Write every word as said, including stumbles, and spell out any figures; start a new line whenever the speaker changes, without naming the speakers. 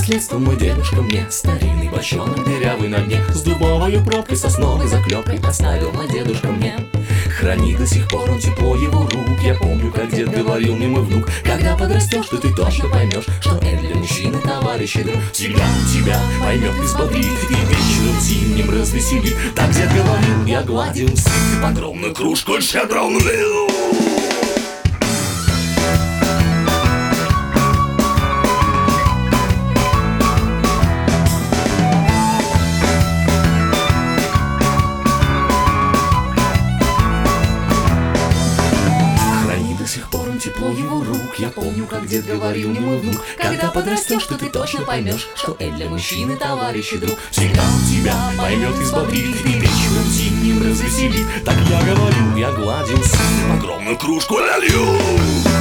наследство мой дедушка мне старинный бочонок дырявый на дне, с дубовой пробкой, сосновой заклепкой оставил мой дедушка мне. Хранит до сих пор он тепло его рук. Я помню, как дед говорил мне мой внук: когда подрастешь, то ты точно поймешь, что это для мужчины товарищ и друг. Всегда он тебя поймет и взбодрит, и вечером зимним развеселит. Так дед говорил, я гладил сыр, огромную кружку щедро налил. Тепло его рук. Я помню, как дед говорил мне мой внук: когда подрастешь, то ты точно поймешь, что это для мужчины товарищ и друг. Всегда он тебя поймет и взбодрит, и вечером зимним развеселит. Так я говорю, я гладил сыр, огромную кружку налью.